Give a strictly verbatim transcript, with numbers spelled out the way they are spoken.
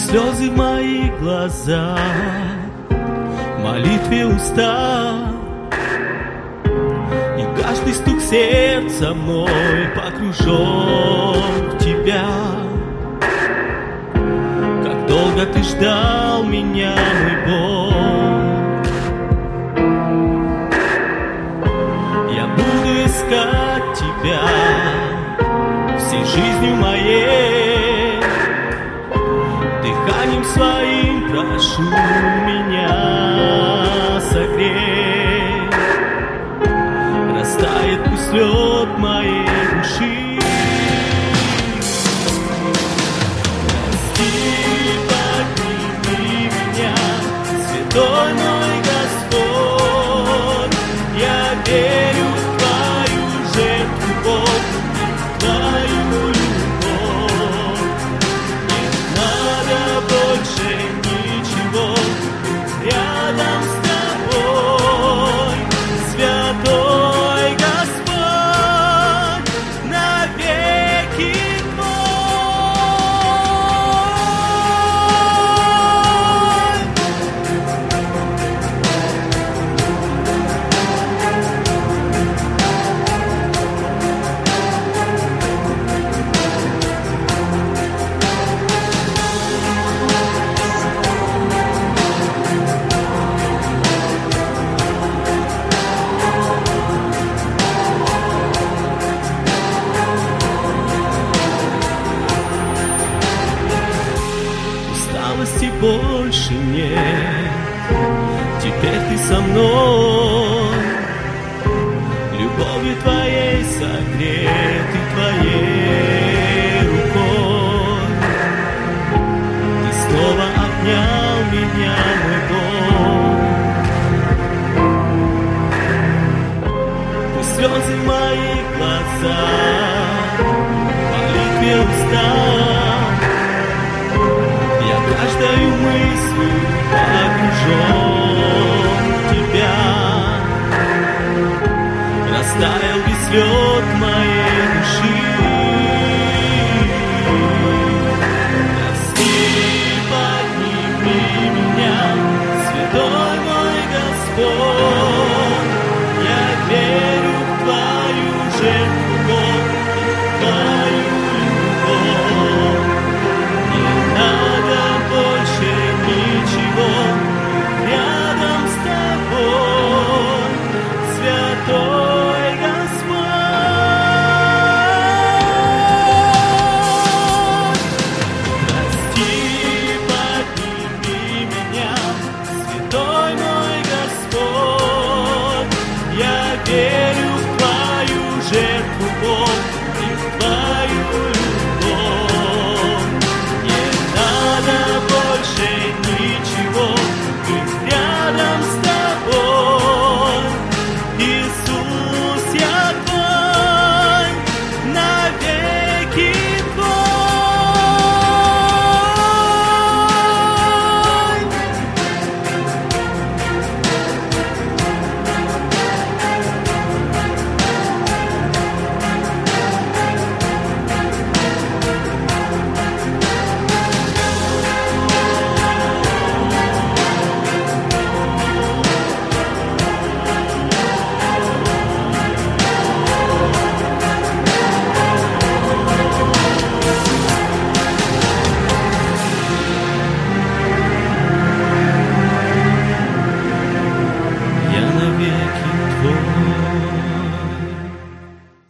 слезы в моих глазах, в молитве уста, и каждый стук сердца мой погружен в Тебя. Как долго Ты ждал меня, мой Бог. Я буду искать Тебя всей жизнью моей, дыханием своим прошу меня согреть. Растает пусть лед моей души. Прости, подними меня, святой мой Господь. Я верю в Твою жертву, Бог, в Твою любовь. Не надо больше ничего рядом с Тобой, святой Господь, навеки больше нет. Теперь Ты со мной, любовью Твоей согрет и Твоей рукой. Ты снова обнял меня, мой Бог. Пусть слезы в моих глазах, в молитве устах, каждою мыслью погружен в Тебя. Растаял весь лед